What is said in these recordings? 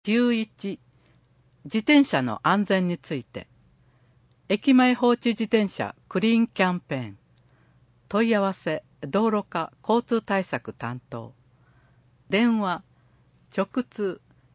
11、自転車の安全について。駅前放置自転車クリーンキャンペーン。問い合わせ道路課交通対策担当。電話直通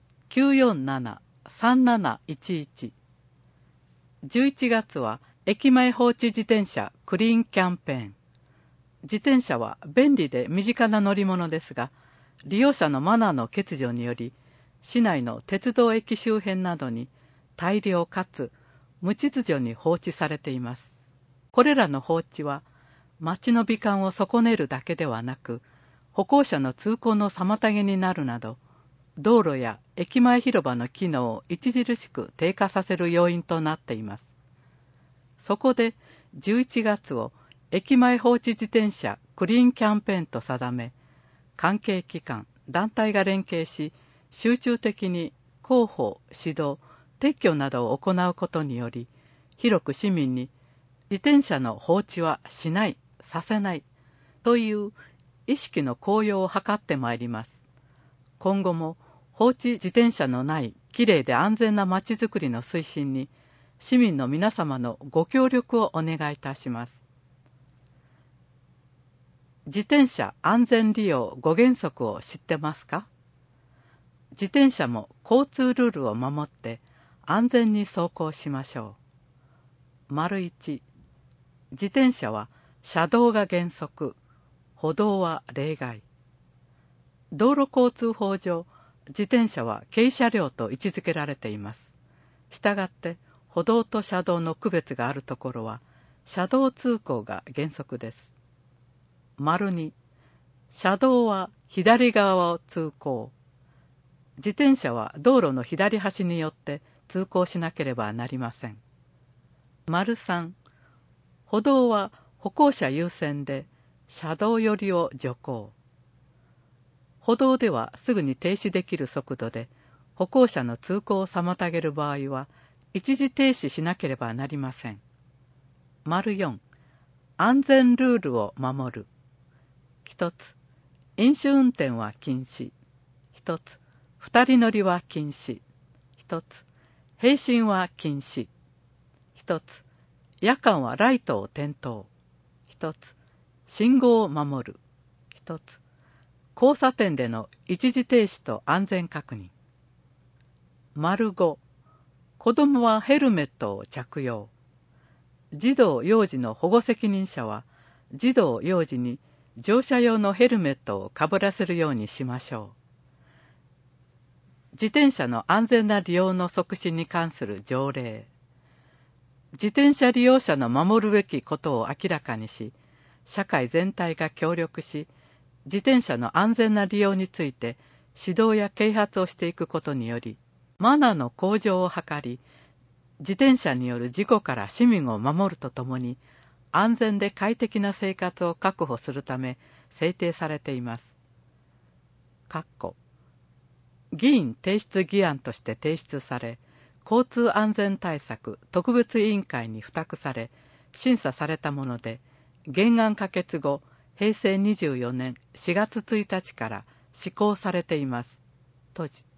947-3711。11月は駅前放置自転車クリーンキャンペーン。自転車は便利で身近な乗り物ですが、利用者のマナーの欠如により、市内の鉄道駅周辺などに大量かつ無秩序に放置されています。これらの放置は街の美観を損ねるだけではなく、歩行者の通行の妨げになるなど、道路や駅前広場の機能を著しく低下させる要因となっています。そこで11月を駅前放置自転車クリーンキャンペーンと定め、関係機関、団体が連携し、集中的に広報、指導、撤去などを行うことにより、広く市民に自転車の放置はしない、させないという意識の高揚を図ってまいります。今後も放置自転車のないきれいで安全なまちづくりの推進に、市民の皆様のご協力をお願いいたします。自転車安全利用5原則を知ってますか？自転車も交通ルールを守って安全に走行しましょう。1、自転車は車道が原則、歩道は例外。道路交通法上、自転車は軽車両と位置づけられています。したがって歩道と車道の区別があるところは車道通行が原則です。2、車道は左側を通行。自転車は道路の左端によって通行しなければなりません。3、歩道は歩行者優先で車道寄りを徐行。歩道ではすぐに停止できる速度で歩行者の通行を妨げる場合は一時停止しなければなりません。4、安全ルールを守る。1つ、飲酒運転は禁止。1つ、2人乗りは禁止。1つ、並進は禁止。1つ、夜間はライトを点灯。1つ、信号を守る。1つ、交差点での一時停止と安全確認。5、子どもはヘルメットを着用。児童幼児の保護責任者は児童幼児に乗車用のヘルメットをかぶらせるようにしましょう。自転車の安全な利用の促進に関する条例。自転車利用者の守るべきことを明らかにし、社会全体が協力し、自転車の安全な利用について指導や啓発をしていくことにより、マナーの向上を図り、自転車による事故から市民を守るとともに、安全で快適な生活を確保するため制定されています。議員提出議案として提出され、交通安全対策特別委員会に付託され、審査されたもので、原案可決後、平成24年4月1日から施行されています。閉じ。